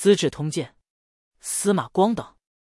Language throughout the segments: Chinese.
资治通鉴》，司马光等。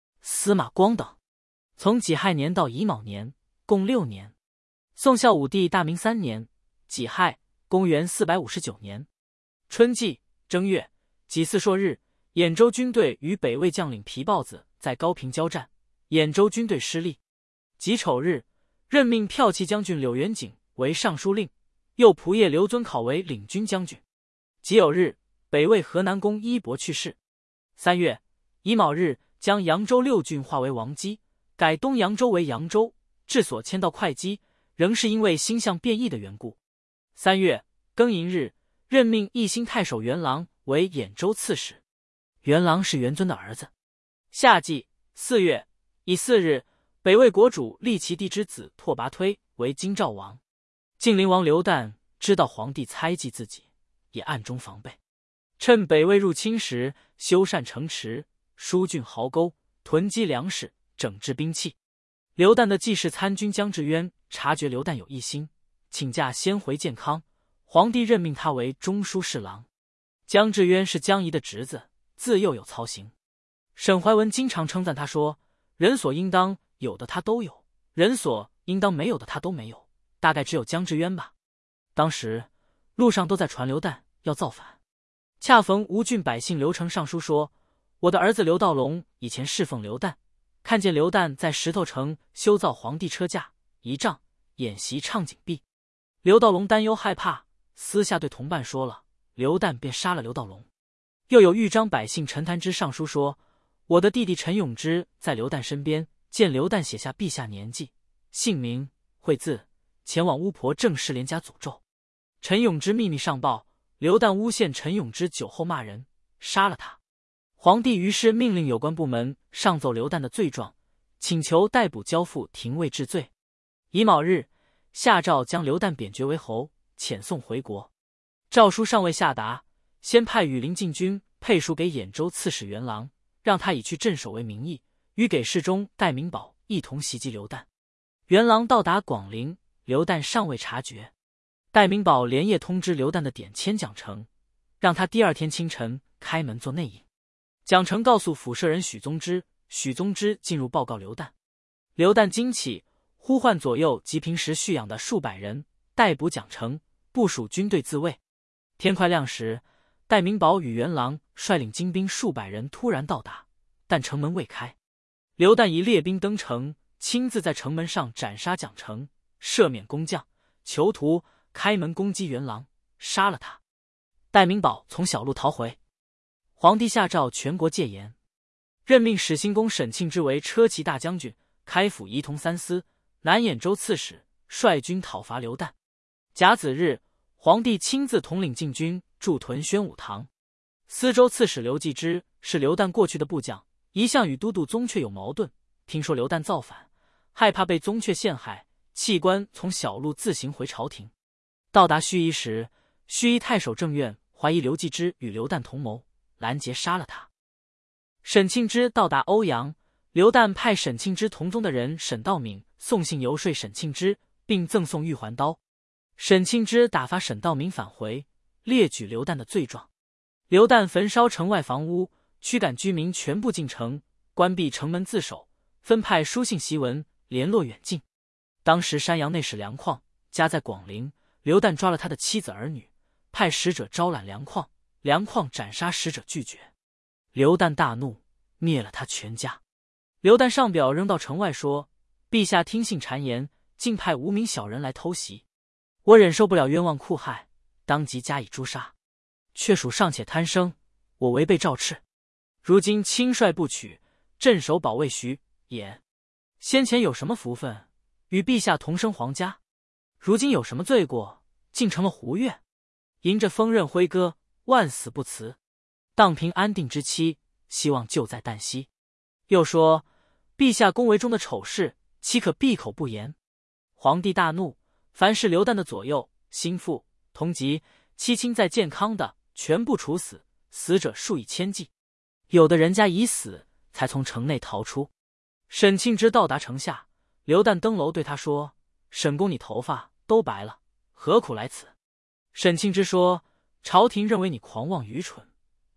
从己亥年到乙卯年，共6年。宋孝武帝大明3年，己亥，公元459年春季正月己巳朔日，兖州军队与北魏将领皮豹子在高平交战，兖州军队失利。己丑日，任命骠骑将军柳元景为尚书令，右仆射刘遵考为领军将军。己酉日，北魏河南公伊伯去世。3月乙卯日，将扬州6郡划为王畿，改东扬州为扬州，治所迁到会稽，仍是因为星象变异的缘故。3月庚寅日，任命义兴太守元郎为兖州刺史。元郎是元遵的儿子。夏季4月乙巳日，北魏国主立其弟之子拓跋推为京兆王。晋灵王刘旦知道皇帝猜忌自己，也暗中防备，趁北魏入侵时修缮城池，疏浚壕沟，囤积粮食，整治兵器。刘旦的继室参军姜志渊察觉刘旦有异心，请假先回建康，皇帝任命他为中书侍郎。姜志渊是姜仪的侄子，自幼有操行。沈怀文经常称赞他说，人所应当有的他都有，人所应当没有的他都没有，大概只有姜志渊吧。当时路上都在传刘旦要造反，恰逢吴郡百姓刘成上书说，我的儿子刘道龙以前侍奉刘旦，看见刘旦在石头城修造皇帝车驾、仪仗，演习畅景壁。刘道龙担忧害怕，私下对同伴说了，刘旦便杀了刘道龙。又有豫章百姓陈谭之上书说，我的弟弟陈永之在刘旦身边，见刘旦写下陛下年纪、姓名、会字，前往巫婆郑氏连家诅咒。陈永之秘密上报，刘旦诬陷陈永之酒后骂人，杀了他。皇帝于是命令有关部门上奏刘旦的罪状，请求逮捕交付廷尉治罪。乙卯日，下诏将刘旦贬爵为侯，遣送回国。诏书尚未下达，先派羽林进军配属给兖州刺史元郎，让他以去镇守为名义，与给事中戴明宝一同袭击刘旦。元郎到达广陵，刘旦尚未察觉。戴明宝连夜通知刘旦的典签蒋成，让他第2天清晨开门做内应。蒋成告诉府舍人许宗之，许宗之进入报告刘旦。刘旦惊起，呼唤左右及平时蓄养的数百人，逮捕蒋成，部署军队自卫。天快亮时，戴明宝与元郎率领精兵数百人突然到达，但城门未开。刘旦以列兵登城，亲自在城门上斩杀蒋成，赦免工匠、囚徒，开门攻击元郎，杀了他。戴明宝从小路逃回。皇帝下诏全国戒严，任命始兴公沈庆之为车骑大将军，开府仪同3司，南兖州刺史，率军讨伐刘旦。甲子日，皇帝亲自统领禁军驻屯宣武堂。司州刺史刘继之是刘旦过去的部将，一向与都督宗悫有矛盾，听说刘旦造反，害怕被宗悫陷害，弃官从小路自行回朝廷。到达盱眙时，盱眙太守郑苑怀疑刘继之与刘旦同谋，拦截杀了他。沈庆之到达欧阳，刘旦派沈庆之同宗的人沈道敏送信游说沈庆之，并赠送玉环刀。沈庆之打发沈道敏返回，列举刘旦的罪状。刘旦焚烧城外房屋，驱赶居民全部进城，关闭城门自守，分派书信檄文联络远近。当时山阳内史梁况家在广陵，刘旦抓了他的妻子儿女，派使者招揽梁况，梁况斩杀使者拒绝。刘旦大怒，灭了他全家。刘旦上表扔到城外说，陛下听信谗言，竟派无名小人来偷袭，我忍受不了冤枉酷害，当即加以诛杀。却属尚且贪生，我违背诏敕，如今轻率不取，镇守保卫徐兖，先前有什么福分，与陛下同生皇家？如今有什么罪过，竟成了胡越？迎着锋刃挥戈，万死不辞。荡平安定之期，希望就在旦夕。又说，陛下宫闱中的丑事，岂可闭口不言？皇帝大怒，凡是刘旦的左右、心腹、同级、妻亲在健康的，全部处死，死者数以千计。有的人家已死，才从城内逃出。沈庆之到达城下，刘旦登楼对他说，沈公你头发都白了，何苦来此？沈庆之说，朝廷认为你狂妄愚蠢，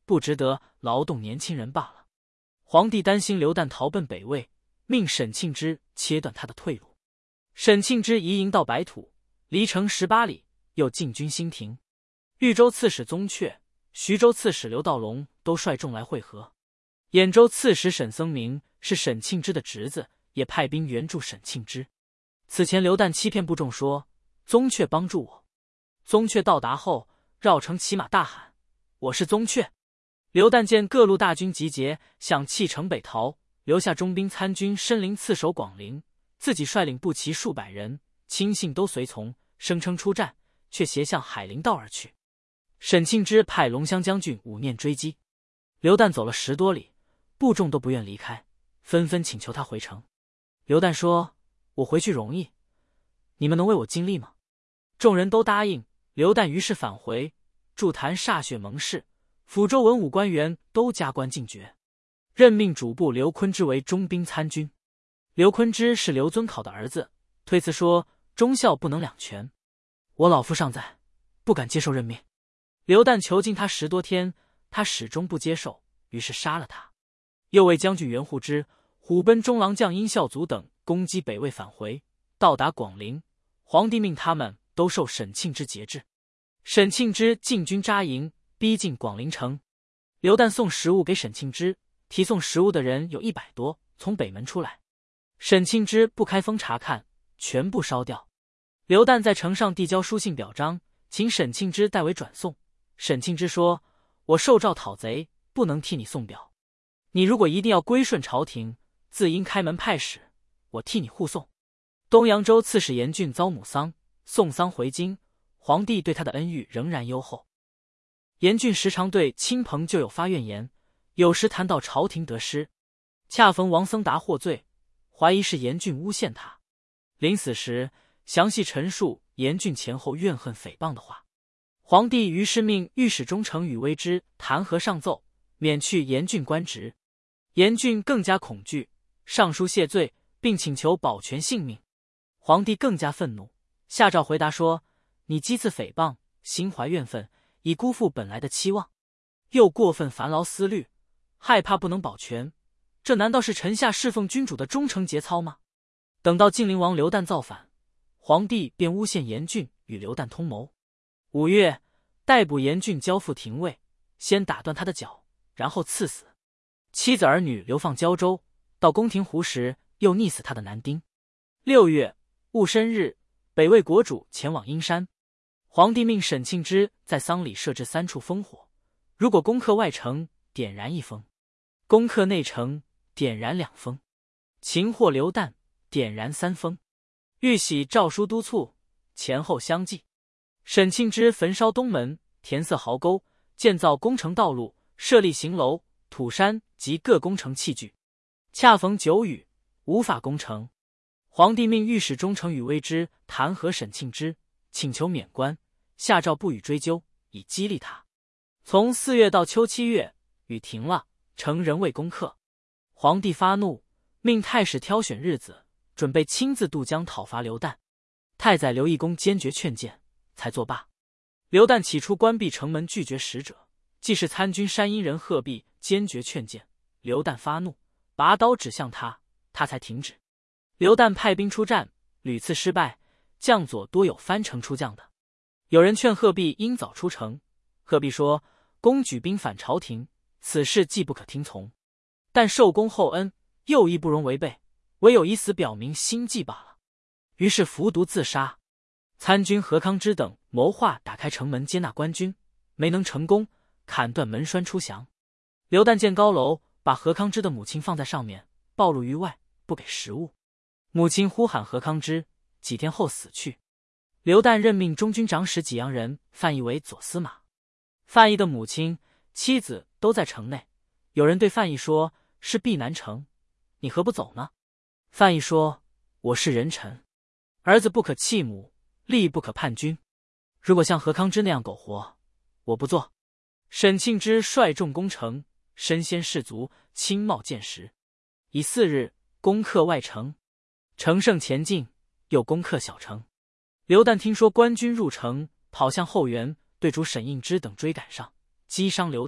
不值得劳动年轻人罢了。皇帝担心刘旦逃奔北魏，命沈庆之切断他的退路。沈庆之移营到白土，离城18里，又进军兴亭。豫州刺史宗悫、徐州刺史刘道隆都率众来会合。兖州刺史沈僧明是沈庆之的侄子，也派兵援助沈庆之。此前刘旦欺骗部众说宗悫帮助我。宗悫到达后，绕城骑马大喊：“我是宗悫！”刘旦见各路大军集结，想弃城北逃，留下中兵参军申陵刺守广陵，自己率领步骑数百人，亲信都随从，声称出战，却斜向海陵道而去。沈庆之派龙骧将军武念追击，刘旦走了10多里，部众都不愿离开，纷纷请求他回城。刘旦说：“我回去容易，你们能为我尽力吗？”众人都答应。刘旦于是返回，筑坛歃血盟誓，抚州文武官员都加官进爵，任命主簿刘坤之为中兵参军。刘坤之是刘遵考的儿子，推辞说忠孝不能两全，我老父尚在，不敢接受任命。刘旦囚禁他10多天，他始终不接受，于是杀了他。右卫将军袁护之、虎贲中郎将殷孝祖等攻击北魏返回，到达广陵，皇帝命他们都受沈庆之节制。沈庆之进军扎营，逼近广陵城。刘旦送食物给沈庆之，提送食物的人有100多，从北门出来。沈庆之不开封查看，全部烧掉。刘旦在城上递交书信表彰，请沈庆之代为转送。沈庆之说：“我受诏讨贼，不能替你送表。你如果一定要归顺朝廷，自应开门派使，我替你护送。”东扬州刺史严俊遭母丧，送丧回京，皇帝对他的恩遇仍然优厚。严俊时常对亲朋旧友发怨言，有时谈到朝廷得失。恰逢王僧达获罪，怀疑是严俊诬陷他。临死时，详细陈述严俊前后怨恨诽谤的话。皇帝于是命御史中丞宇威之弹劾上奏，免去严俊官职。严俊更加恐惧，上书谢罪，并请求保全性命。皇帝更加愤怒，下诏回答说：“你讥刺诽谤，心怀怨愤，已辜负本来的期望，又过分烦劳思虑，害怕不能保全，这难道是臣下侍奉君主的忠诚节操吗？”等到晋灵王刘旦造反，皇帝便诬陷严俊与刘旦通谋。5月，逮捕严俊，交付廷尉，先打断他的脚，然后赐死。妻子儿女流放胶州，到宫廷湖时又溺死他的男丁。6月，戊申日，北魏国主前往阴山，皇帝命沈庆之在丧礼设置3处烽火，如果攻克外城，点燃1烽；攻克内城，点燃2烽；擒获刘旦，点燃3烽。玉玺诏书督促，前后相继。沈庆之焚烧东门，填塞壕沟，建造工程道路，设立行楼、土山及各工程器具。恰逢久雨，无法攻城。皇帝命御史中丞宇威之弹劾沈庆之，请求免官，下诏不予追究，以激励他。从4月到秋7月，雨停了，城仍未攻克。皇帝发怒，命太史挑选日子，准备亲自渡江讨伐刘旦。太宰刘义公坚决劝谏，才作罢。刘旦起初关闭城门，拒绝使者，既是参军山阴人贺弼坚决劝谏，刘旦发怒，拔刀指向他，他才停止。刘旦派兵出战，屡次失败，将佐多有翻城出将的。有人劝贺弼应早出城，贺弼说：“公举兵反朝廷，此事既不可听从，但受公厚恩，又亦不容违背，唯有以死表明心迹罢了。”于是服毒自杀。参军何康之等谋划打开城门接纳官军，没能成功，砍断门栓出降。刘旦建高楼，把何康之的母亲放在上面，暴露于外，不给食物。母亲呼喊何康之，几天后死去。刘旦任命中军长史济阳人范义为左司马。范义的母亲、妻子都在城内。有人对范义说：“是避南城，你何不走呢？”范义说：“我是人臣，儿子不可弃母，力不可叛君。如果像何康之那样苟活，我不做。”沈庆之率众攻城，身先士卒，轻冒箭石。以4日攻克外城，乘胜前进，又攻克小城。刘旦听说官军入城，跑向后园，对主沈应之等追赶上，击伤刘旦，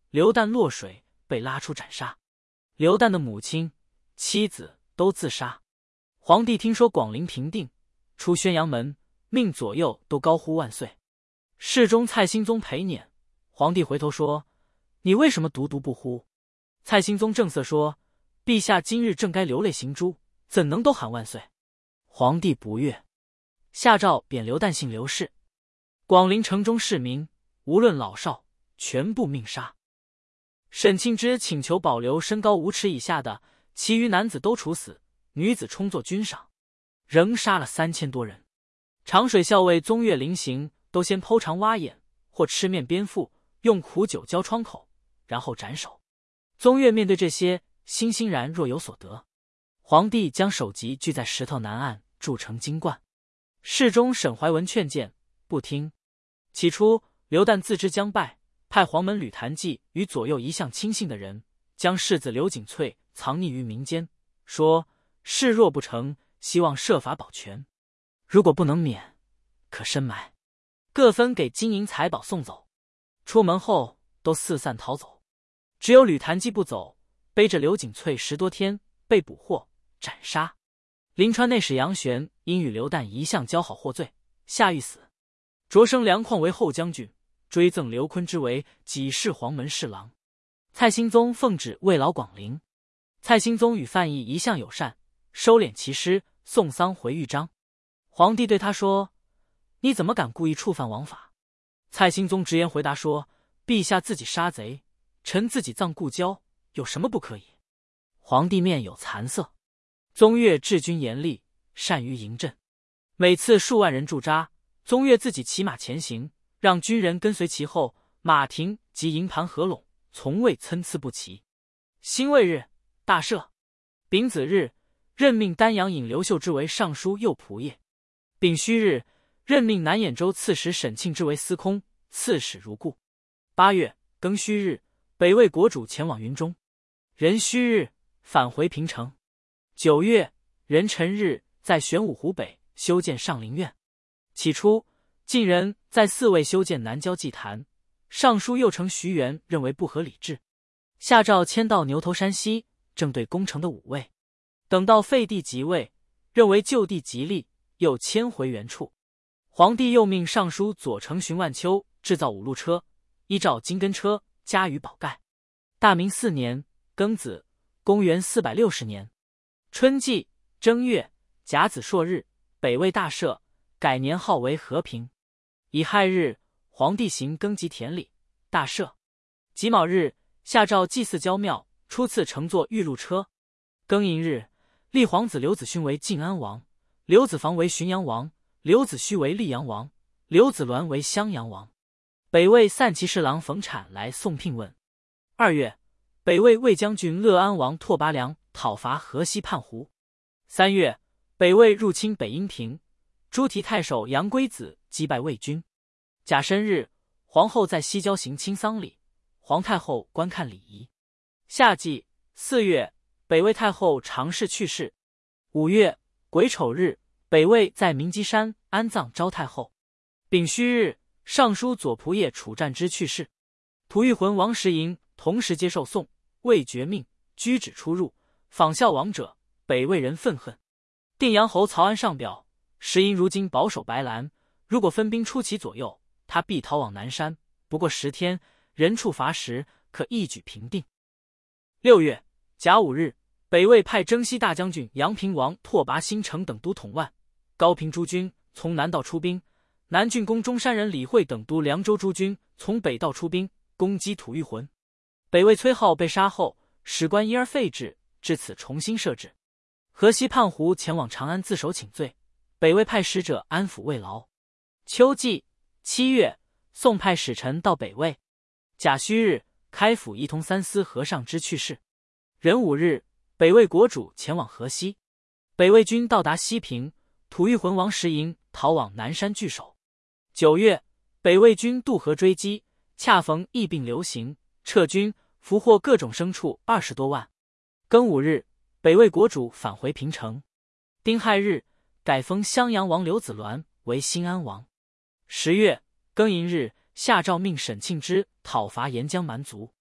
刘旦落水被拉出斩杀，刘旦的母亲、妻子都自杀。皇帝听说广陵平定，出宣阳门，命左右都高呼万岁。侍中蔡兴宗陪撵，皇帝回头说：“你为什么独独不呼？”蔡兴宗正色说：“陛下今日正该流泪行诛，怎能都喊万岁？”皇帝不悦，下诏贬刘旦姓刘氏。广陵城中市民无论老少，全部命杀。沈庆之请求保留身高5尺以下的，其余男子都处死，女子充作军赏，仍杀了3000多人。长水校尉宗岳临刑，都先剖肠挖眼，或吃面鞭腹，用苦酒浇窗口，然后斩首。宗岳面对这些，欣欣然若有所得。皇帝将首级聚在石头南岸，铸成金冠。侍中沈怀文劝谏，不听。起初刘旦自知将败，派黄门吕谭记与左右一向亲信的人，将世子刘景翠藏匿于民间，说事若不成，希望设法保全，如果不能免，可深埋，各分给金银财宝送走。出门后都四散逃走，只有吕谭记不走，背着刘景翠10多天，被捕获斩杀。临川内史杨玄因与刘旦一向交好获罪，下狱死。擢升梁旷为后将军，追赠刘坤之为给事黄门侍郎。蔡兴宗奉旨慰劳广陵。蔡兴宗与范义一向友善，收敛其师，送丧回豫章。皇帝对他说：“你怎么敢故意触犯王法？”蔡兴宗直言回答说：“陛下自己杀贼，臣自己葬故交，有什么不可以？”皇帝面有惭色。宗岳治军严厉，善于营阵，每次数万人驻扎，宗岳自己骑马前行，让军人跟随其后，马停及营盘合拢，从未参差不齐。辛未日，大赦。丙子日，任命丹阳尹刘秀之为尚书右仆射。丙戌日，任命南兖州刺史沈庆之为司空，刺史如故。8月庚戌日，北魏国主前往云中。壬戌日，返回平城。9月壬辰日，在玄武湖北修建上林苑。起初，晋人在4位修建南郊祭坛，尚书右丞徐元认为不合理制，下诏迁到牛头山西，正对攻城的5位。等到废帝即位，认为就地吉利，又迁回原处。皇帝又命尚书左丞荀万秋制造5路车，依照金根车加于宝盖。大明4年庚子，公元460年春季正月甲子朔日，北魏大赦，改年号为和平。乙亥日，皇帝行庚吉田礼，大赦。己卯日，下诏祭祀郊庙，初次乘坐玉鹿车。庚寅日，立皇子刘子勋为晋安王，刘子房为浔阳王，刘子胥为溧阳王，刘子鸾为襄阳王。北魏散骑侍郎冯产来送聘问。2月，北魏魏将军乐安王拓跋良讨伐河西叛胡。3月，北魏入侵北阴平，诸提太守杨龟子击败魏军。甲申日，皇后在西郊行亲丧礼，皇太后观看礼仪。夏季4月，北魏太后常氏去世。5月癸丑日，北魏在明基山安葬昭太后。丙戌日，尚书左仆射楚战之去世。吐谷浑王石寅同时接受宋，未绝命，居止出入，仿效王者，北魏人愤恨。定阳侯曹安上表，石寅如今保守白兰，如果分兵出其左右，他必逃往南山，不过10天，人畜乏食，可一举平定。6月甲午日，北魏派征西大将军阳平王拓跋新城等都统万、高平诸军从南道出兵，南郡公中山人李惠等都凉州诸军从北道出兵，攻击吐谷浑。北魏崔浩被杀后，史官因而废止，至此重新设置。河西叛胡前往长安自首请罪，北魏派使者安抚慰劳。秋季7月，宋派使臣到北魏。甲戌日，开府仪同三司和尚之去世。壬午日，北魏国主前往河西。北魏军到达西平，吐谷浑王石寅逃往南山据守。9月，北魏军渡河追击，恰逢疫病流行，撤军，俘获各种牲畜20多万。庚午日，北魏国主返回平城。丁亥日，改封襄阳王刘子鸾为新安王。10月庚寅日，下诏命沈庆之讨伐沿江蛮族。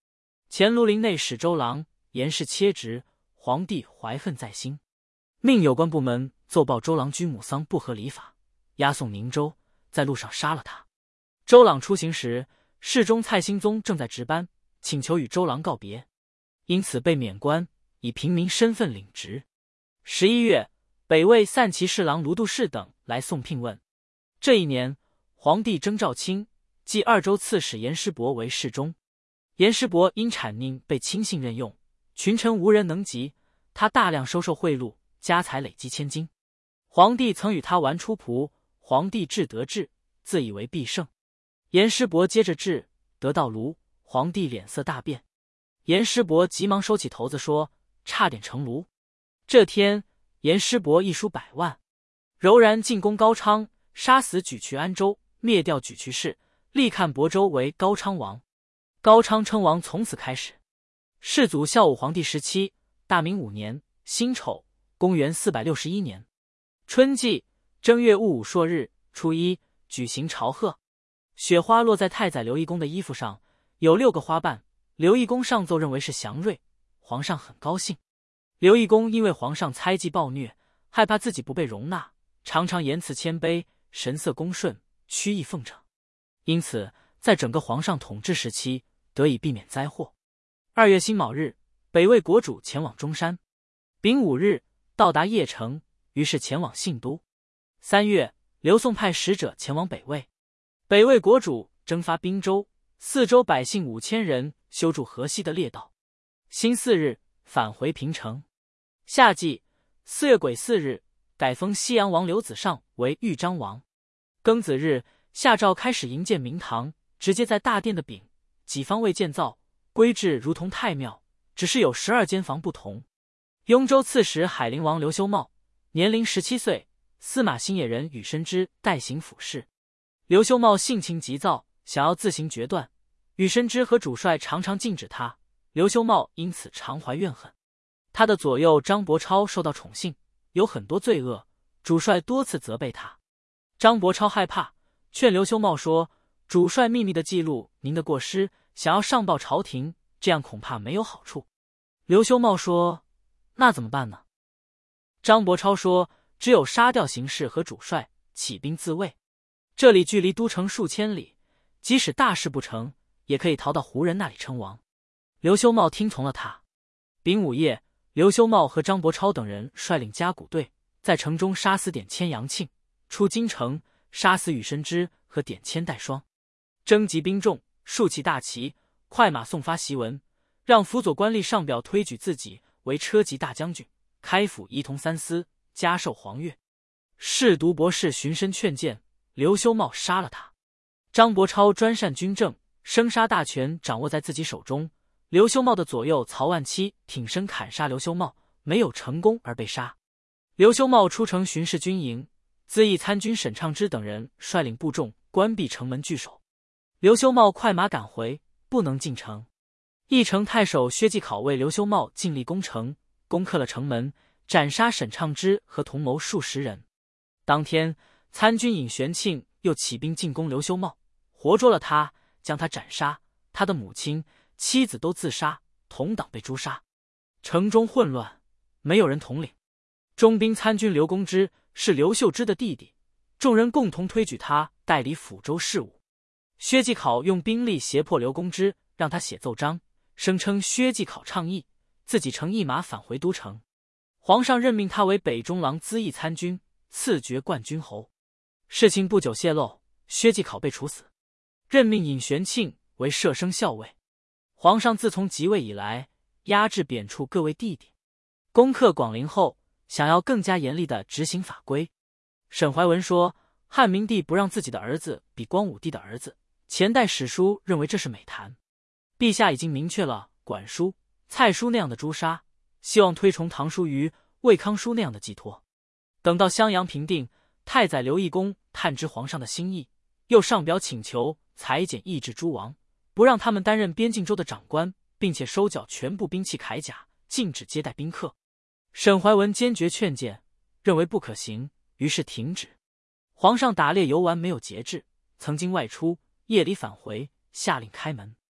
前庐陵内史周郎严氏切职，皇帝怀恨在心，命有关部门奏报周郎居母丧不合礼法，押送宁州，在路上杀了他。周朗出行时，侍中蔡兴宗正在值班，请求与周郎告别，因此被免官，以平民身份领职。11月，北魏散骑侍郎卢度士等来送聘问。这一年，皇帝征赵卿，即二州刺史严师伯为侍中。严师伯因产佞被亲信任用，群臣无人能及，他大量收受贿赂，家财累积千金。皇帝曾与他玩出仆，皇帝志得志，自以为必胜。严师伯接着志，得到卢，皇帝脸色大变。严师伯急忙收起头子说：“差点成卢。”这天，严师伯一书100万，柔然进攻高昌，杀死举渠安州，灭掉举渠氏，立看亳州为高昌王。高昌称王从此开始。世祖孝武皇帝17，大明5年辛丑，公元461年春季正月戊午朔日初一，举行朝贺。雪花落在太宰刘义公的衣服上，有6个花瓣。刘义公上奏认为是祥瑞，皇上很高兴。刘义公因为皇上猜忌暴虐，害怕自己不被容纳，常常言辞谦卑，神色恭顺，曲意奉承，因此在整个皇上统治时期得以避免灾祸。2月辛卯日，北魏国主前往中山。丙午日到达邺城，于是前往信都。3月，刘宋派使者前往北魏。北魏国主征发滨州，四州百姓5000人修筑河西的列道。辛巳日返回平城。夏季4月癸巳日，改封西阳王刘子尚为豫章王。庚子日，下诏开始营建明堂，直接在大殿的丙己方位建造，规制如同太庙，只是有12间房不同。雍州刺史海陵王刘修茂年龄17岁，司马新野人宇深之代行府事。刘修茂性情急躁，想要自行决断，宇深之和主帅常常禁止他，刘修茂因此常怀怨恨。他的左右张伯超受到宠幸，有很多罪恶，主帅多次责备他。张伯超害怕，劝刘修茂说：“主帅秘密地记录您的过失，想要上报朝廷，这样恐怕没有好处。”刘修茂说：“那怎么办呢？”张伯超说：“只有杀掉形势和主帅，起兵自卫。这里距离都城数千里，即使大事不成，也可以逃到胡人那里称王。”刘修茂听从了他。丙午夜，刘修茂和张伯超等人率领家鼓队，在城中杀死典谦、杨庆，出京城杀死宇深之和典谦、戴霜，征集兵众，竖起大旗，快马送发檄文，让辅佐官吏上表推举自己为车骑大将军，开府仪同3司，加授黄钺。侍读博士循声劝谏，刘修茂杀了他。张伯超专擅军政，生杀大权掌握在自己手中。刘修茂的左右曹万期挺身砍杀刘修茂，没有成功而被杀。刘修茂出城巡视军营，资议参军沈畅之等人率领部众关闭城门拒守。刘修茂快马赶回，不能进城。义城太守薛继考为刘修茂尽力攻城，攻克了城门，斩杀沈畅之和同谋数十人。当天，参军尹玄庆又起兵进攻刘修茂，活捉了他，将他斩杀，他的母亲、妻子都自杀，同党被诛杀。城中混乱，没有人统领。中兵参军刘公之是刘秀之的弟弟，众人共同推举他代理抚州事务。薛继考用兵力胁迫刘公之，让他写奏章，声称薛继考倡议，自己乘一马返回都城。皇上任命他为北中郎资议参军，赐爵冠军侯。事情不久泄露，薛继考被处死，任命尹玄庆为摄生校尉。皇上自从即位以来，压制贬黜各位弟弟。攻克广陵后，想要更加严厉地执行法规。沈怀文说，汉明帝不让自己的儿子比光武帝的儿子，前代史书认为这是美谈。陛下已经明确了管叔、蔡叔那样的诛杀，希望推崇唐叔虞、魏康叔那样的寄托。等到襄阳平定，太宰刘义公探知皇上的心意，又上表请求裁减抑制诸王，不让他们担任边境州的长官，并且收缴全部兵器铠甲，禁止接待宾客。沈怀文坚决劝谏，认为不可行，于是停止。皇上打猎游玩没有节制，曾经外出，夜里返回，下令开门。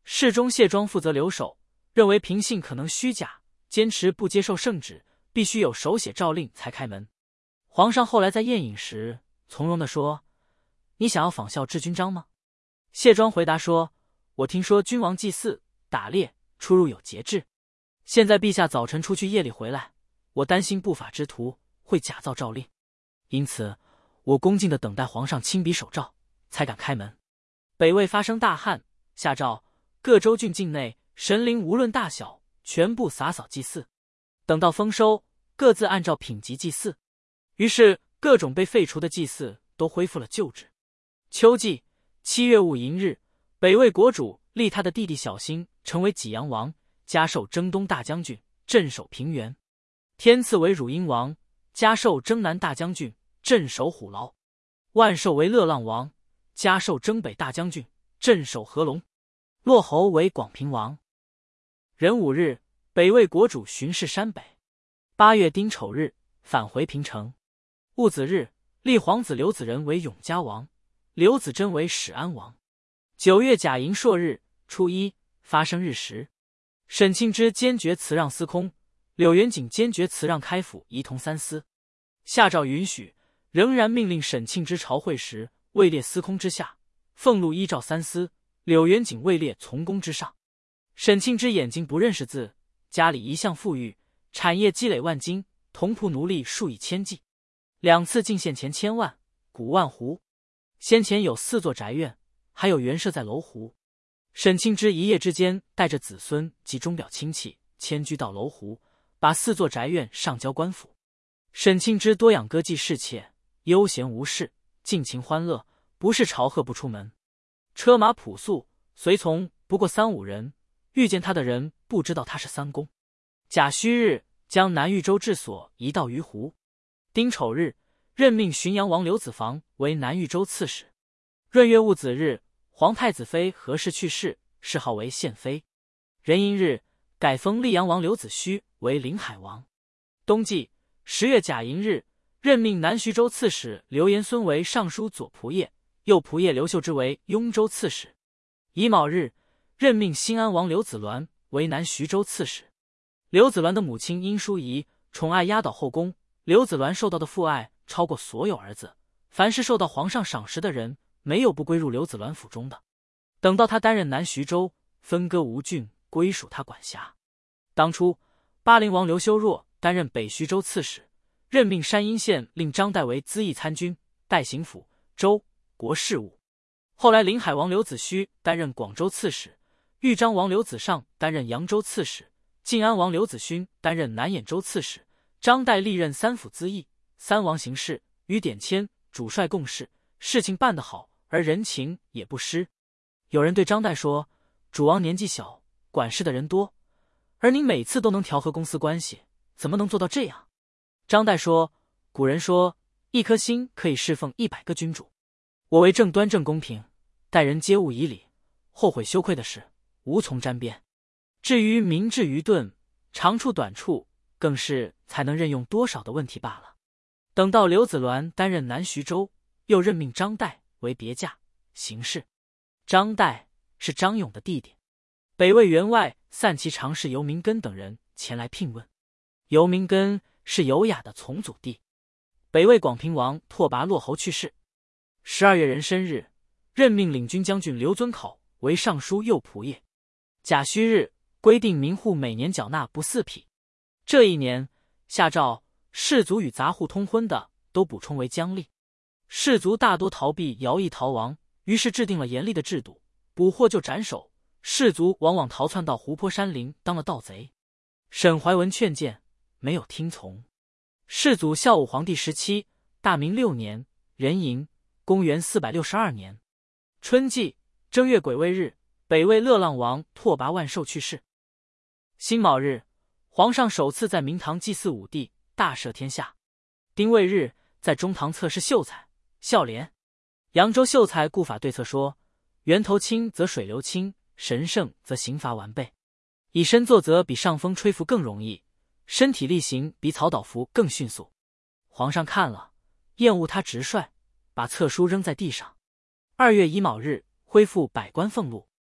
侍中谢庄负责留守，认为平信可能虚假，坚持不接受圣旨，必须有手写诏令才开门。皇上后来在宴饮时从容地说：“你想要仿效智军章吗？”谢庄回答说：“我听说君王祭祀、打猎、出入有节制，现在陛下早晨出去，夜里回来，我担心不法之徒会假造诏令，因此我恭敬地等待皇上亲笔手诏，才敢开门。”北魏发生大旱，下诏各州郡境内神灵无论大小，全部洒扫祭祀，等到丰收，各自按照品级祭祀。于是各种被废除的祭祀都恢复了旧制。秋季7月戊寅日，北魏国主立他的弟弟小兴成为济阳王，加授征东大将军，镇守平原。天赐为汝阴王，加授征南大将军，镇守虎牢。万寿为乐浪王，加授征北大将军，镇守合龙。骆侯为广平王。壬午日，北魏国主巡视山北。8月丁丑日，返回平城。戊子日，立皇子刘子仁为永嘉王，刘子珍为始安王。9月甲寅朔日，初一，发生日时，沈庆之坚决辞让司空，柳元景坚决辞让开府仪同三司。下诏允许，仍然命令沈庆之朝会时位列司空之下，俸禄依照三司，柳元景位列从公之上。沈庆之眼睛不认识字，家里一向富裕，产业积累万金，童仆奴隶数以千计，2次进献钱1000万，古万斛。先前有4座宅院，还有园舍在楼湖。沈庆之一夜之间带着子孙及钟表亲戚迁居到楼湖，把4座宅院上交官府。沈庆之多养歌妓侍妾，悠闲无事，尽情欢乐，不是朝贺不出门。车马朴素，随从不过3-5人，遇见他的人不知道他是三公。甲戌日，将南豫州治所移到鱼湖。丁丑日，任命浔阳王刘子房为南豫州刺史。闰月戊子日，皇太子妃何氏去世，谥号为献妃。壬寅日，改封溧阳王刘子虚为临海王。冬季10月甲寅日，任命南徐州刺史刘延孙为尚书左仆射，右仆射刘秀之为雍州刺史。乙卯日，任命新安王刘子鸾为南徐州刺史。刘子鸾的母亲殷淑仪宠爱压倒后宫，刘子鸾受到的父爱超过所有儿子，凡是受到皇上赏识的人，没有不归入刘子鸾府中的。等到他担任南徐州，分割吴郡，归属他管辖。当初巴陵王刘修若担任北徐州刺史，任命山阴县令张岱为资议参军，代行府、州、国事务。后来临海王刘子虚担任广州刺史，豫章王刘子尚担任扬州刺史，晋安王刘子勋担任南兖州刺史。张岱历任3府资议、3王行事，与典签、主帅共事，事情办得好，而人情也不失。有人对张岱说：“主王年纪小，管事的人多，而您每次都能调和公司关系，怎么能做到这样？”张岱说：“古人说，一颗心可以侍奉100个君主。我为政端正公平，待人接物以礼，后悔羞愧的事，无从沾边。至于明智愚钝、长处短处，更是才能任用多少的问题罢了。”等到刘子鸾担任南徐州，又任命张岱为别驾行事。张岱是张勇的弟弟。北魏员外散骑常侍尤明根等人前来聘问。尤明根是尤雅的从祖弟。北魏广平王拓跋骆侯去世。12月壬申日，任命领军将军刘遵考为尚书右仆射。甲戌日，规定民户每年缴纳不4匹。这一年，下诏士族与杂户通婚的都补充为疆吏。士族大多逃避徭役逃亡，于是制定了严厉的制度，捕获就斩首。士族往往逃窜到湖泊山林当了盗贼。沈怀文劝谏，没有听从。世祖孝武皇帝17，大明6年，壬寅，公元462年春季正月癸未日，北魏乐浪王拓跋万寿去世。辛卯日，皇上首次在明堂祭祀武帝，大赦天下。丁未日，在中堂测试秀才、孝廉。扬州秀才顾法对策说：源头清则水流清，神圣则刑罚完备。以身作则比上风吹拂更容易，身体力行比草倒伏更迅速。皇上看了，厌恶他直率，把册书扔在地上。2月乙卯日，恢复百官俸禄。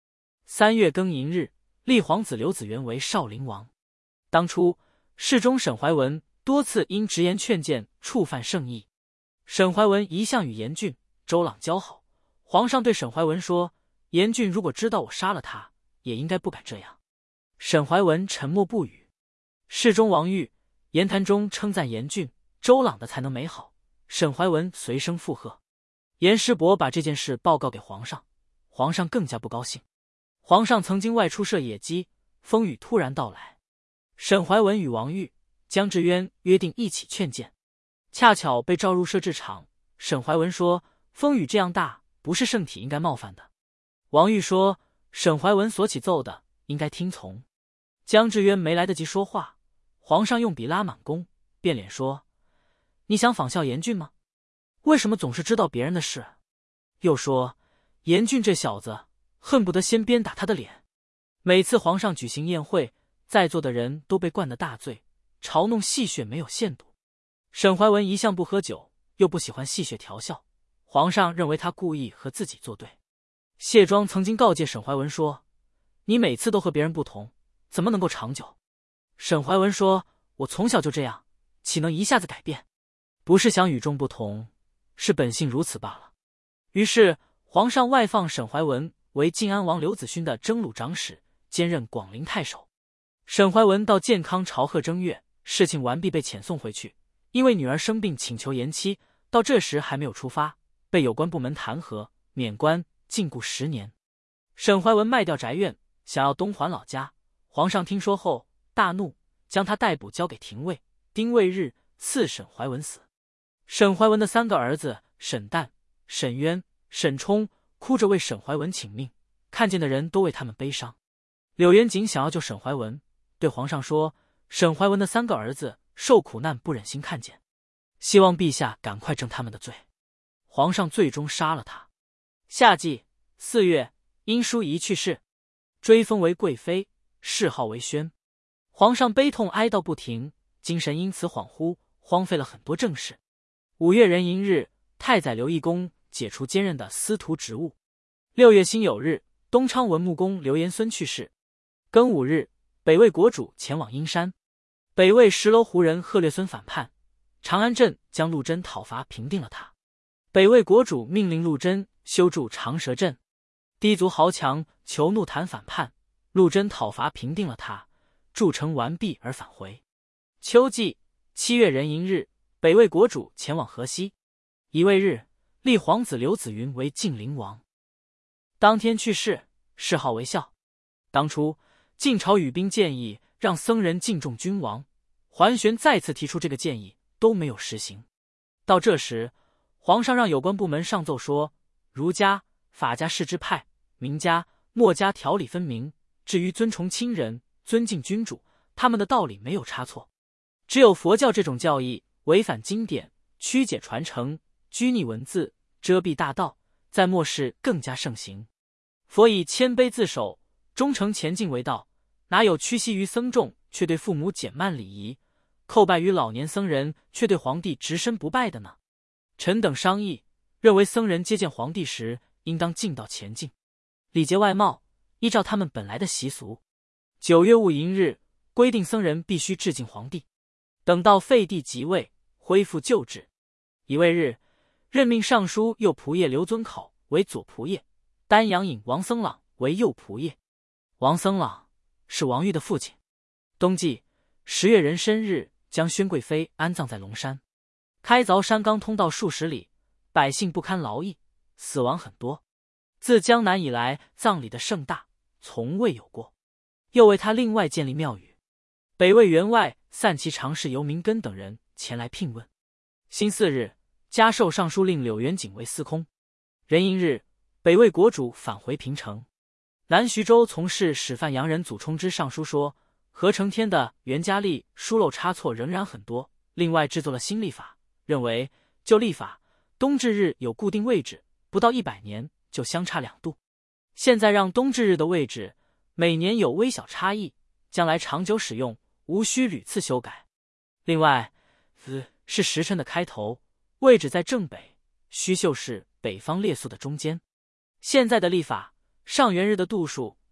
3月庚寅日，立皇子刘子元为少陵王。当初侍中沈怀文多次因直言劝谏触犯圣意。沈怀文一向与严俊、周朗交好，皇上对沈怀文说，严俊如果知道我杀了他，也应该不敢这样。沈怀文沉默不语。侍中王玉、言谈中称赞严俊、周朗的才能美好，沈怀文随声附和。严师伯把这件事报告给皇上，皇上更加不高兴。皇上曾经外出射野鸡，风雨突然到来，沈怀文与王玉、江志渊约定一起劝谏，恰巧被召入摄制场。沈怀文说，风雨这样大，不是圣体应该冒犯的。王玉说，沈怀文所起奏的，应该听从。江志渊没来得及说话，皇上用笔拉满弓，变脸说，你想仿效严俊吗？为什么总是知道别人的事？又说，严俊这小子恨不得先鞭打他的脸。每次皇上举行宴会，在座的人都被灌得大醉，嘲弄戏谑没有限度。沈怀文一向不喝酒，又不喜欢戏谑调笑，皇上认为他故意和自己作对。谢庄曾经告诫沈怀文说，你每次都和别人不同，怎么能够长久？沈怀文说，我从小就这样，岂能一下子改变？不是想与众不同，是本性如此罢了。于是皇上外放沈怀文为晋安王刘子勋的征虏长史，兼任广陵太守。沈怀文到建康朝贺正月，事情完毕，被遣送回去，因为女儿生病请求延期，到这时还没有出发，被有关部门弹劾免官，禁锢10年。沈怀文卖掉宅院，想要东还老家，皇上听说后大怒，将他逮捕交给廷尉，丁未日赐沈怀文死。沈怀文的3个儿子沈旦、沈渊、沈冲哭着为沈怀文请命，看见的人都为他们悲伤。柳元景想要救沈怀文，对皇上说，沈怀文的3个儿子受苦难不忍心看见，希望陛下赶快正他们的罪。皇上最终杀了他。夏季4月，因淑仪去世，追封为贵妃，谥号为宣。皇上悲痛哀悼不停，精神因此恍惚，荒废了很多政事。5月壬寅日，太宰刘义公解除兼任的司徒职务。6月辛酉日，东昌文穆公刘延孙去世。庚午日，北魏国主前往阴山。北魏石楼胡人贺略孙反叛，长安镇将陆贞讨伐平定了他。北魏国主命令陆贞修筑长蛇阵。氐族豪强求怒谈反叛，陆贞讨伐平定了他，筑城完毕而返回。秋季7月壬寅日，北魏国主前往河西。乙未日，立皇子刘子云为晋陵王。当天去世，谥号为孝。当初晋朝羽兵建议让僧人敬重君王，桓玄再次提出这个建议，都没有实行。到这时，皇上让有关部门上奏说，儒家、法家是支派，名家、墨家条理分明，至于尊崇亲人、尊敬君主，他们的道理没有差错。只有佛教这种教义违反经典，曲解传承，拘泥文字，遮蔽大道，在末世更加盛行。佛以谦卑自守，忠诚前进为道，哪有屈膝于僧众却对父母减慢礼仪，叩拜于老年僧人却对皇帝直身不拜的呢？臣等商议，认为僧人接见皇帝时应当敬道前进，礼节外貌，依照他们本来的习俗。9月戊寅日，规定僧人必须致敬皇帝。等到废帝即位，恢复旧制。乙未日，任命尚书右仆射刘遵考为左仆射，丹阳尹王僧朗为右仆射。王僧朗是王玉的父亲。冬季10月壬申日，将宣贵妃安葬在龙山。开凿山冈通道数十里，百姓不堪劳役，死亡很多。自江南以来，葬礼的盛大，从未有过。又为他另外建立庙宇。北魏员外散骑常侍尤明根等人前来聘问。辛巳日，加授尚书令柳元景为司空。壬寅日，北魏国主返回平城。南徐州从事使范阳人祖冲之上书说，何承天的袁嘉历疏漏差错仍然很多，另外制作了新历法，认为就历法，冬至日有固定位置，不到100年就相差2度。现在让冬至日的位置每年有微小差异，将来长久使用，无需屡次修改。另外，是时辰的开头，位置在正北，须绣是北方列宿的中间。现在的历法，上元日的度数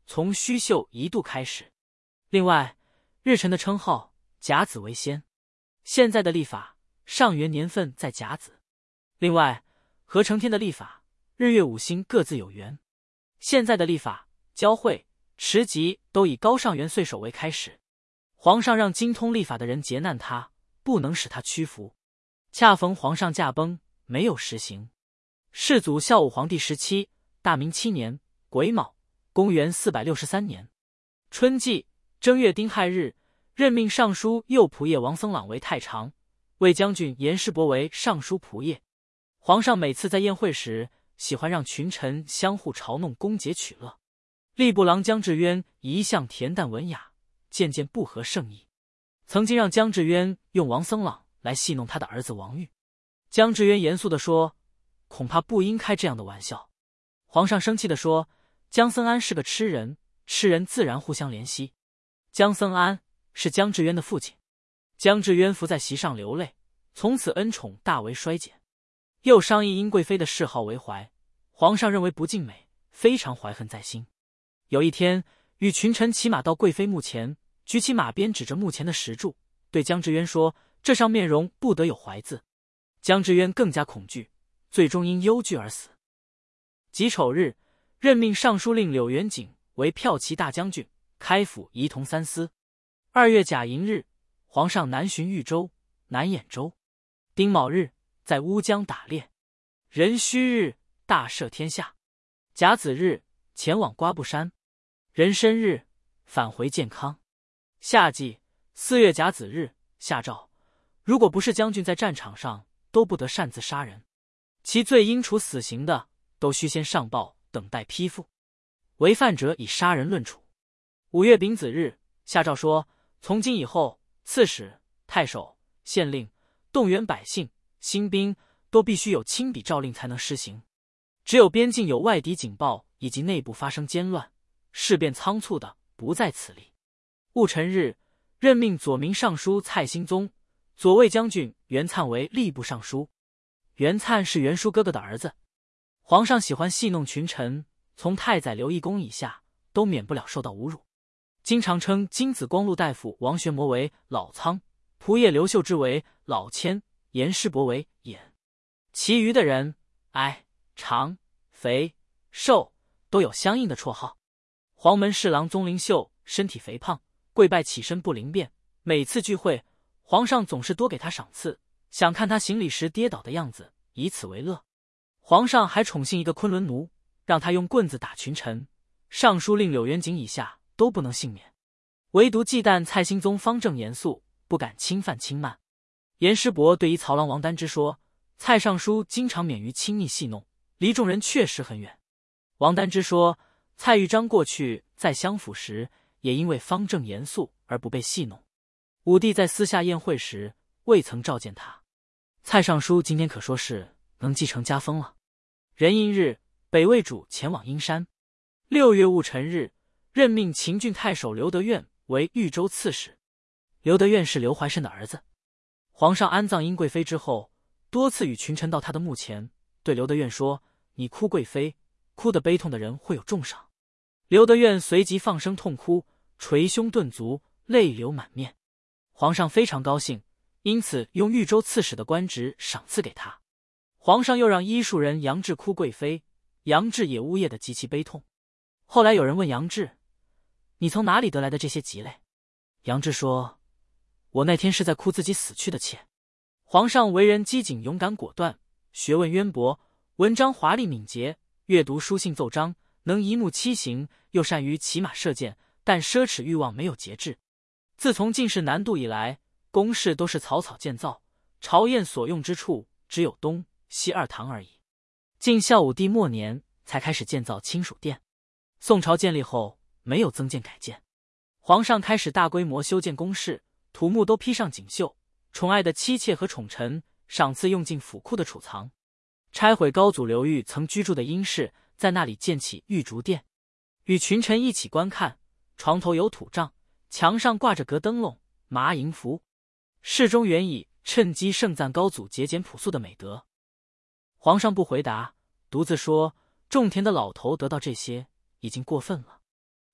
从虚秀一度开始。另外，日辰的称号甲子为先，现在的历法上元年份在甲子。另外，合成天的历法日月五星各自有元，现在的历法交会、持吉都以高上元岁首为开始。皇上让精通历法的人劫难他，不能使他屈服。恰逢皇上驾崩，没有实行。世祖孝武皇帝17，大明7年癸卯，公元463年春季正月丁亥日，任命尚书右仆射王僧朗为太常，卫将军严师伯为尚书仆射。皇上每次在宴会时，喜欢让群臣相互嘲弄攻讦取乐。吏部郎江志渊一向恬淡文雅，渐渐不合圣意，曾经让江志渊用王僧朗来戏弄他的儿子王玉。江志渊严肃地说，恐怕不应开这样的玩笑。皇上生气地说，江僧安是个痴人，痴人自然互相怜惜。江僧安是江志渊的父亲。江志渊伏在席上流泪，从此恩宠大为衰减。又商议殷贵妃的谥号为怀，皇上认为不尽美，非常怀恨在心。有一天，与群臣骑马到贵妃墓前，举起马鞭指着墓前的石柱，对江志渊说，这上面容不得有怀字。江志渊更加恐惧，最终因忧惧而死。己丑日，任命尚书令柳元景为骠骑大将军，开府仪同三司。2月甲寅日，皇上南巡豫州、南兖州。丁卯日，在乌江打猎。壬戌日，大赦天下。甲子日，前往瓜布山。壬申日，返回健康。夏季4月甲子日，下诏，如果不是将军在战场上，都不得擅自杀人。其罪应处死刑的，都须先上报，等待批复。违犯者以杀人论处。5月丙子日，下诏说，从今以后，刺史、太守、县令、动员百姓、新兵都必须有亲笔诏令才能施行。只有边境有外敌警报以及内部发生奸乱、事变仓促的，不在此例。戊辰日，任命左民尚书蔡兴宗、左卫将军袁粲为吏部尚书。袁粲是袁叔哥哥的儿子。皇上喜欢戏弄群臣，从太宰刘义恭以下，都免不了受到侮辱。经常称金子光禄大夫王玄谟为老苍，仆射刘秀之为老千，严师伯为眼。其余的人矮、长、肥、瘦都有相应的绰号。黄门侍郎宗灵秀身体肥胖，跪拜起身不灵便，每次聚会，皇上总是多给他赏赐，想看他行礼时跌倒的样子，以此为乐。皇上还宠幸一个昆仑奴，让他用棍子打群臣，尚书令柳元景以下都不能幸免，唯独忌惮蔡兴宗方正严肃，不敢侵犯轻慢。严师伯对于曹郎王丹之说，蔡尚书经常免于亲昵戏弄，离众人确实很远。王丹之说，蔡玉章过去在相府时，也因为方正严肃而不被戏弄。武帝在私下宴会时，未曾召见他。蔡尚书今天可说是能继承家风了。壬寅日，北魏主前往阴山。6月戊辰日，任命秦郡太守刘德愿为豫州刺史。刘德愿是刘怀慎的儿子。皇上安葬殷贵妃之后，多次与群臣到他的墓前，对刘德愿说，你哭贵妃，哭得悲痛的人会有重赏。刘德愿随即放声痛哭，捶胸顿足，泪流满面。皇上非常高兴，因此用豫州刺史的官职赏赐给他。皇上又让医术人杨志哭贵妃，杨志也呜咽得极其悲痛。后来有人问杨志，你从哪里得来的这些疾类？杨志说，我那天是在哭自己死去的妾。皇上为人机警勇敢果断，学问渊博，文章华丽敏捷，阅读书信奏章，能一目七行，又善于骑马射箭，但奢侈欲望没有节制。自从进士南渡以来，宫室都是草草建造，朝宴所用之处只有东西2堂而已。晋孝武帝末年才开始建造亲属殿。宋朝建立后没有增建改建。皇上开始大规模修建宫室，土木都披上锦绣，宠爱的妻妾和宠臣赏赐用进府库的储藏。拆毁高祖刘裕曾居住的阴室，在那里建起玉竹殿，与群臣一起观看。床头有土帐，墙上挂着隔灯笼、麻银符。侍中原以趁机盛赞高祖节俭朴素的美德。皇上不回答，独自说，种田的老头得到这些已经过分了。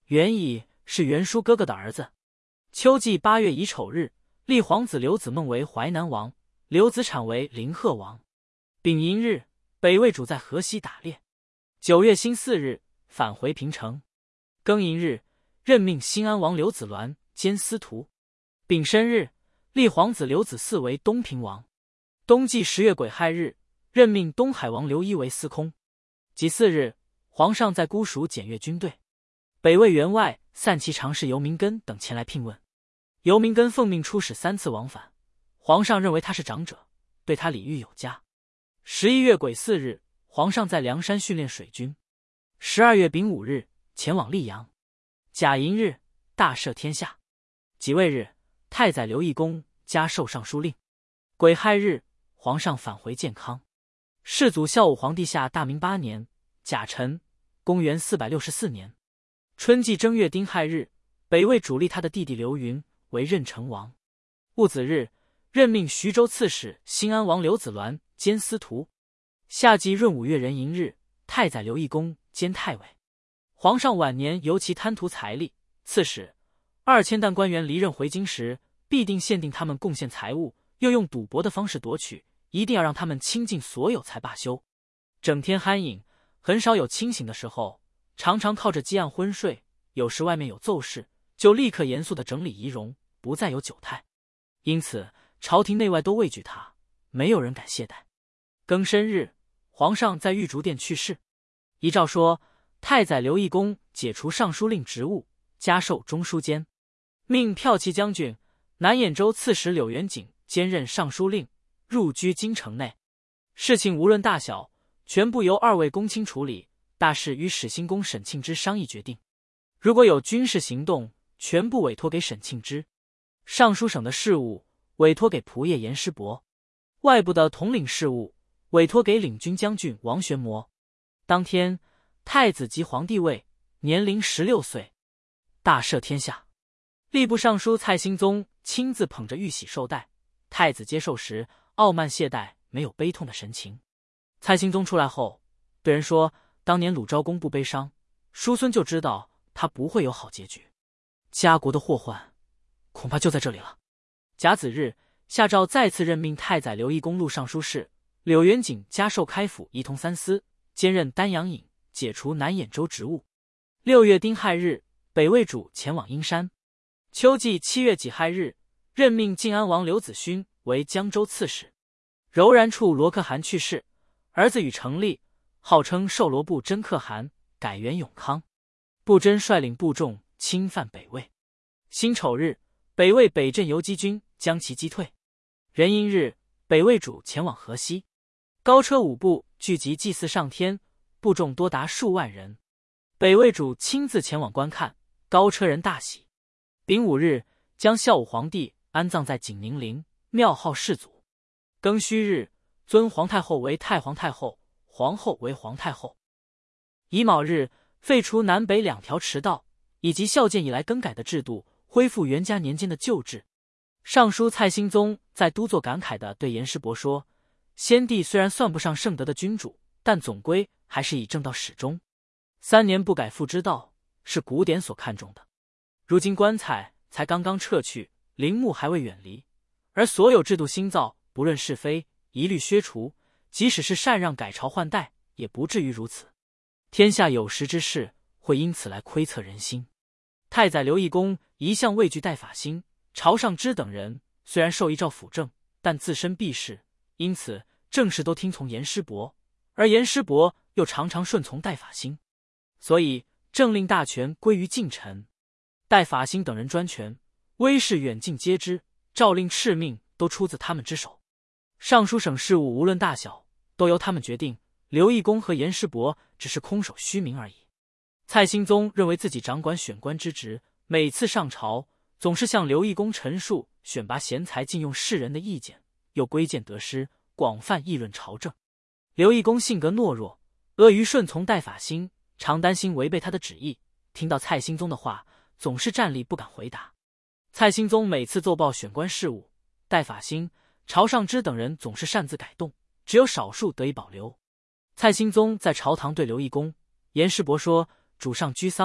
元乙是元叔哥哥的儿子。秋季8月乙丑日，立皇子刘子孟为淮南王，刘子产为临贺王。丙寅日，北魏主在河西打猎。9月辛巳日，返回平城。庚寅日，任命新安王刘子鸾兼司徒。丙申日，立皇子刘子嗣为东平王。冬季10月癸亥日，任命东海王刘一为司空。己巳日，皇上在姑蜀检阅军队。北魏员外散骑常侍尤明根等前来聘问。尤明根奉命出使3次往返，皇上认为他是长者，对他礼遇有加。11月癸巳日，皇上在梁山训练水军。12月丙午日，前往溧阳。甲寅日，大赦天下。己未日，太宰刘义公加授尚书令。癸亥日，皇上返回建康。世祖孝武皇帝下大明8年甲辰，公元464年春季正月丁亥日，北魏主立他的弟弟刘云为任城王。戊子日，任命徐州刺史新安王刘子鸾兼司徒。夏季闰5月壬寅日，太宰刘义公兼太尉。皇上晚年尤其贪图财力，刺史2000担官员离任回京时，必定限定他们贡献财物，又用赌博的方式夺取，一定要让他们倾尽所有才罢休。整天酣饮，很少有清醒的时候，常常靠着积案昏睡，有时外面有奏事，就立刻严肃地整理仪容，不再有酒态。因此朝廷内外都畏惧他，没有人敢懈怠。庚申日，皇上在玉竹殿去世。遗诏说，太宰刘义公解除尚书令职务，加授中书监，命骠骑将军、南兖州刺史柳元景兼任尚书令，入居京城内。事情无论大小，全部由2位公卿处理，大事与始兴公沈庆之商议决定。如果有军事行动，全部委托给沈庆之。尚书省的事务委托给仆射严师伯，外部的统领事务委托给领军将军王玄谟。当天，太子即皇帝位，年龄16岁，大赦天下。吏部尚书蔡兴宗亲自捧着玉玺受戴，太子接受时傲慢懈怠，没有悲痛的神情。蔡兴宗出来后对人说，当年鲁昭公不悲伤，叔孙就知道他不会有好结局，家国的祸患恐怕就在这里了。甲子日，下诏再次任命太宰刘义公录尚书事，柳元景加授开府仪同3司，兼任丹阳尹，解除南兖州职务。6月丁亥日，北魏主前往阴山。秋季7月己亥日，任命晋安王刘子勋为江州刺史。柔然处罗可汗去世，儿子与成立，号称寿罗部真可汗，改元永康。步真率领部众侵犯北魏。辛丑日，北魏北镇游击军将其击退。壬寅日，北魏主前往河西。高车5部聚集祭祀上天，部众多达数万人。北魏主亲自前往观看，高车人大喜。丙午日，将孝武皇帝安葬在景宁陵，庙号世祖。庚戌日，尊皇太后为太皇太后，皇后为皇太后。乙卯日，废除南北2条驰道，以及孝建以来更改的制度，恢复元嘉年间的旧制。尚书蔡兴宗在都座感慨地对严师伯说，先帝虽然算不上圣德的君主，但总归还是以正道始终。3年不改父之道，是古典所看重的。如今棺材才刚刚撤去，陵墓还未远离，而所有制度新造，不论是非，一律削除，即使是禅让改朝换代，也不至于如此。天下有识之士会因此来窥测人心。太宰刘义公一向畏惧戴法兴、朝尚之等人，虽然受遗诏辅政，但自身避世，因此政事都听从严师伯，而严师伯又常常顺从戴法兴，所以政令大权归于近臣。戴法兴等人专权，威势远近皆知，诏令敕命都出自他们之手。尚书省事务无论大小，都由他们决定，刘义公和严师伯只是空守虚名而已。蔡兴宗认为自己掌管选官之职，每次上朝总是向刘义公陈述选拔贤才禁用士人的意见，又规谏得失，广泛议论朝政。刘义公性格懦弱，阿谀顺从戴法兴，常担心违背他的旨意，听到蔡兴宗的话，总是站立不敢回答。蔡兴宗每次奏报选官事务，戴法兴、朝尚之等人总是擅自改动，只有少数得以保留。蔡兴宗在朝堂对刘义公、严师伯说，主上居丧，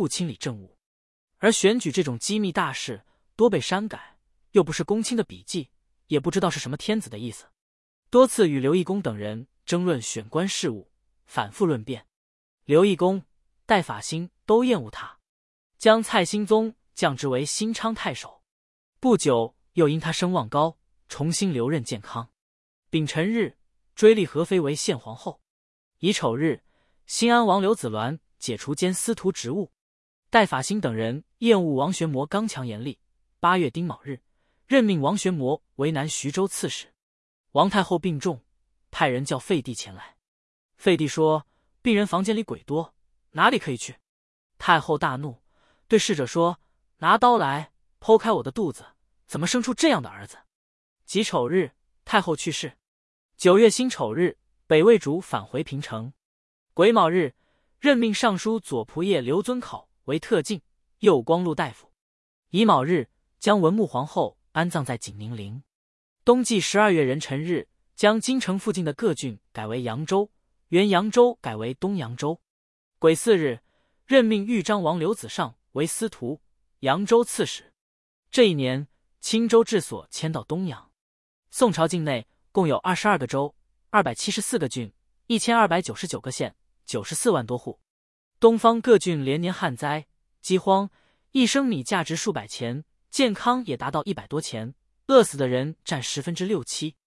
不清理政务。而选举这种机密大事多被删改，又不是公卿的笔记，也不知道是什么天子的意思，多次与刘义恭等人争论选官事务，反复论辩。刘义恭、戴法兴都厌恶他，将蔡兴宗降职为新昌太守。不久又因他声望高，重新留任建康。丙辰日，追立合妃为献皇后。乙丑日，新安王刘子鸾解除监司徒职务。戴法兴等人厌恶王玄谟刚强严厉。8月丁卯日，任命王玄谟为南徐州刺史。王太后病重，派人叫废帝前来。废帝说：“病人房间里鬼多，哪里可以去？”太后大怒，对侍者说：“拿刀来，剖开我的肚子，怎么生出这样的儿子？”己丑日，太后去世。9月辛丑日，北魏主返回平城。癸卯日，任命尚书左仆射刘遵考为特进、右光禄大夫。乙卯日，将文穆皇后安葬在景宁陵。冬季12月壬辰日，将京城附近的各郡改为扬州，原扬州改为东扬州。癸巳日，任命豫章王刘子尚为司徒、扬州刺史。这一年，青州治所迁到东阳。宋朝境内共有22个州、274个郡、1299个县，94万多户。东方各郡连年旱灾、饥荒，一升米价值数百钱，健康也达到100多钱，饿死的人占6%-7%。